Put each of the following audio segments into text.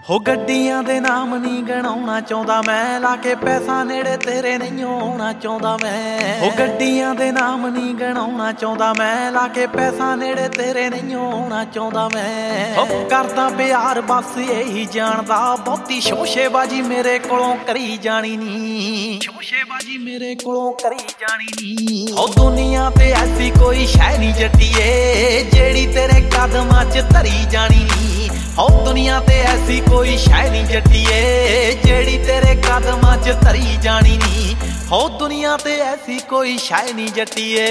ਹੋ ਗੱਡੀਆਂ ਦੇ ਨਾਮ ਨਹੀਂ ਗਣਾਉਣਾ ਚਾਹੁੰਦਾ ਮੈਂ, ਲਾ ਕੇ ਪੈਸਾ ਨੇੜੇ ਤੇਰੇ ਨਹੀਂ ਆਉਣਾ ਚਾਹੁੰਦਾ ਮੈਂ। ਹੋ ਗੱਡੀਆਂ ਦੇ ਨਾਮ ਨਹੀਂ ਗਣਾਉਣਾ ਚਾਹੁੰਦਾ ਮੈਂ, ਲਾ ਕੇ ਪੈਸਾ ਨੇੜੇ ਤੇਰੇ ਨਹੀਂ ਆਉਣਾ ਚਾਹੁੰਦਾ ਮੈਂ। ਕਰਦਾ ਪਿਆਰ ਬਸ ਇਹੀ ਜਾਣਦਾ, ਬਹੁਤੀ ਸ਼ੋਸ਼ੇਬਾਜੀ ਮੇਰੇ ਕੋਲੋਂ ਕਰੀ ਜਾਣੀ ਨੀ, ਸ਼ੋਸ਼ੇਬਾਜੀ ਮੇਰੇ ਕੋਲੋਂ ਕਰੀ ਜਾਣੀ ਨੀ। ਹੋ ਦੁਨੀਆ ਤੇ ਐਸੀ ਕੋਈ ਸ਼ੈ ਨਹੀਂ ਜੱਟੀਏ, ਜਿਹੜੀ ਤੇਰੇ ਕਦਮਾਂ 'ਚ ਧਰੀ ਜਾਣੀ ਨੀ। ਹੋ ਦੁਨੀਆ ਤੇ ਐਸੀ ਕੋਈ ਸ਼ੈ ਨਹੀਂ ਜੱਟੀਏ, ਜਿਹੜੀ ਤੇਰੇ ਕਦਮਾਂ 'ਚ ਧਰੀ ਜਾਣੀ ਨੀ। ਹੋ ਦੁਨੀਆ ਤੇ ਐਸੀ ਕੋਈ ਸ਼ੈ ਨਹੀਂ ਜੱਟੀਏ।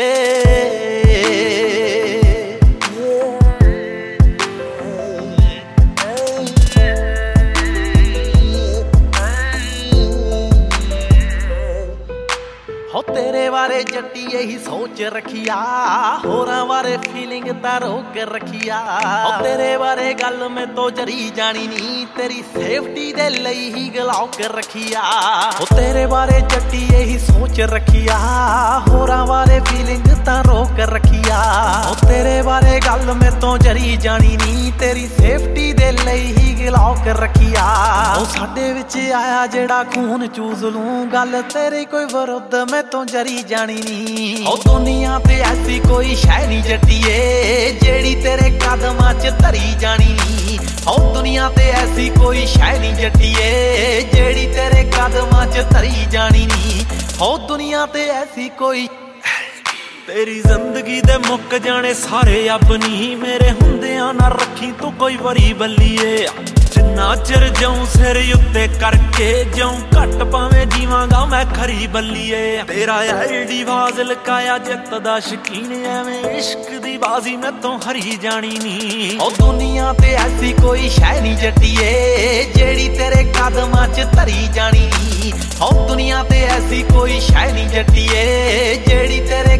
ਹੋ ਤੇਰੇ ਬਾਰੇ ਜੱਟੀ ਇਹੀ ਸੋਚ ਰੱਖੀਆ, ਹੋਰਾਂ ਬਾਰੇ ਫੀਲਿੰਗ ਤਾਂ ਰੋਕ ਰੱਖੀਆ। ਹੋ ਤੇਰੇ ਬਾਰੇ ਗੱਲ ਮੈਂ ਤੋਂ ਜਰੀ ਜਾਣੀ ਨੀ, ਤੇਰੀ ਸੇਫਟੀ ਦੇ ਲਈ ਹੀ ਗਲੌਕ ਰੱਖੀਆ। ਹੋ ਤੇਰੇ ਬਾਰੇ ਜੱਟੀ ਇਹੀ ਸੋਚ ਰੱਖੀਆ, ਹੋਰਾਂ ਬਾਰੇ ਫੀਲਿੰਗ ਤਾਂ ਰੋਕ ਰੱਖੀਆ। ਹੋ ਤੇਰੇ ਬਾਰੇ ਗੱਲ ਮੈਂ ਤੋਂ ਜਰੀ ਜਾਣੀ ਨੀ, ਤੇਰੀ ਸੇਫਟੀ ਦੇ ਲਈ ਹੀ ਗਲੌਕ ਰੱਖੀਆ। ਉਹ ਸਾਡੇ ਵਿੱਚ ਆਇਆ ਜਿਹੜਾ ਖੂਨ ਚੂਸ ਲੂੰ, ਗੱਲ ਤੇਰੀ ਕੋਈ ਵਿਰੁੱਧ ਮੈਂ ਤੋਂ ਜਰੀ ਜਾਣੀ ਨੀ। ਉਹ ਦੁਨੀਆ ਤੇ ਐਸੀ ਕੋਈ ਸ਼ੈ ਨਹੀਂ ਜੱਟੀਏ, ਜਿਹੜੀ ਤੇਰੇ ਕਦਮਾਂ 'ਚ ਧਰੀ ਜਾਣੀ ਨੀ। ਉਹ ਦੁਨੀਆ ਤੇ ਐਸੀ ਕੋਈ ਸ਼ੈ ਨਹੀਂ ਜੱਟੀਏ, ਜਿਹੜੀ ਤੇਰੇ ਕਦਮਾਂ 'ਚ ਧਰੀ ਜਾਣੀ ਨੀ। ਉਹ ਦੁਨੀਆ ਤੇ ਐਸੀ ਕੋਈ। ਤੇਰੀ ਜ਼ਿੰਦਗੀ ਦੇ ਮੁੱਕ ਜਾਣੇ ਸਾਰੇ ਆਪਣੀ, ਮੇਰੇ ਹੁੰਦਿਆਂ ਨਾ ਰੱਖੀ ਤੂੰ ਕੋਈ ਵਰੀ ਬੱਲੀਏ। ਜਿੰਨਾ ਚਿਰ ਜਿਉਂ ਸਿਰ ਉੱਤੇ ਕਰਕੇ, ਜਿਉਂ ਘੱਟ ਭਾਵੇਂ ਜੀਵਾਂਗਾ ਮੈਂ ਖਰੀ ਬੱਲੀਏ। ਤੇਰਾ ਐਲਡੀ ਬਾਜ਼ ਲਕਾਇਆ ਜਿੱਤ ਦਾ ਸ਼ਕੀਨ, ਐਵੇਂ ਇਸ਼ਕ ਦੀ ਬਾਜ਼ੀ ਮੈਥੋਂ ਹਰੀ ਜਾਣੀ ਨੀ। ਉਹ ਦੁਨੀਆ ਤੇ ਐਸੀ ਕੋਈ ਸ਼ੈ ਨਹੀਂ ਜੱਟੀਏ, ਜਿਹੜੀ ਤੇਰੇ ਕਦਮਾਂ 'ਚ ਧਰੀ ਜਾਣੀ ਨੀ। ਉਹ ਦੁਨੀਆ ਤੇ ਐਸੀ ਕੋਈ ਸ਼ੈ ਨਹੀਂ ਜੱਟੀਏ, ਜਿਹੜੀ ਤੇਰੇ।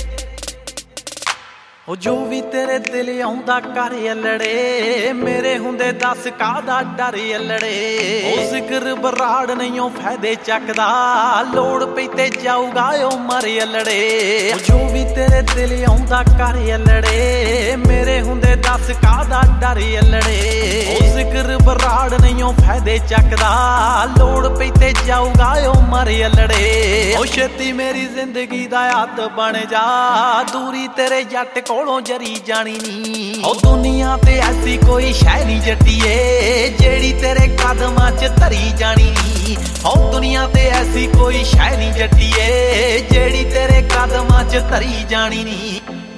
ਉਹ ਜੋ ਵੀ ਤੇਰੇ ਦਿਲ ਆਉਂਦਾ ਕਰ ਅਲੜੇ, ਮੇਰੇ ਹੁੰਦੇ ਦੱਸ ਕਾਹਦਾ ਡਰ ਅਲੜੇ। ਉਹ ਜ਼ਿਕਰ ਬਰਾੜ ਨਹੀਂ ਉਹ ਫਾਇਦੇ ਚੱਕਦਾ, ਲੋੜ ਪਈ ਤੇ ਜਾਊਗਾ ਉਹ ਮਰ ਅਲੜੇ। ਜੋ ਵੀ ਤੇਰੇ ਦਿਲ ਆਉਂਦਾ ਕਰ ਅਲੜੇ, ਮੇਰੇ ਹੁੰਦੇ ਦੱਸ ਕਾਹਦਾ ਡਰ ਅਲੜੇ। ਉਹ ਜ਼ਿਕਰ ਬਰਾੜ ਨਹੀਂ ਉਹ ਫਾਇਦੇ ਚੱਕਦਾ, ਲੋੜ ਪਈ ਤੇ ਜਾਊਗਾ ਉਹ ਮਰ ਅਲੜੇ। ਉਹ ਛੇਤੀ ਮੇਰੀ ਜ਼ਿੰਦਗੀ ਦਾ ਹੱਥ ਬਣ ਜਾ, ਦੂਰੀ ਤੇਰੇ ਜੱਟ ਕੋਲੋਂ ਜਰੀ ਜਾਣੀ ਨੀ। ਉਹ ਦੁਨੀਆ ਤੇ ਐਸੀ ਕੋਈ ਸ਼ੈ ਨਹੀਂ ਜੱਟੀਏ, ਜਿਹੜੀ ਤੇਰੇ ਕਦਮਾਂ 'ਚ ਧਰੀ ਜਾਣੀ ਨੀ। ਉਹ ਦੁਨੀਆ ਤੇ ਐਸੀ ਕੋਈ ਸ਼ੈ ਨਹੀਂ ਜੱਟੀਏ, ਜਿਹੜੀ ਤੇਰੇ ਕਦਮਾਂ 'ਚ ਧਰੀ ਜਾਣੀ ਨੀ।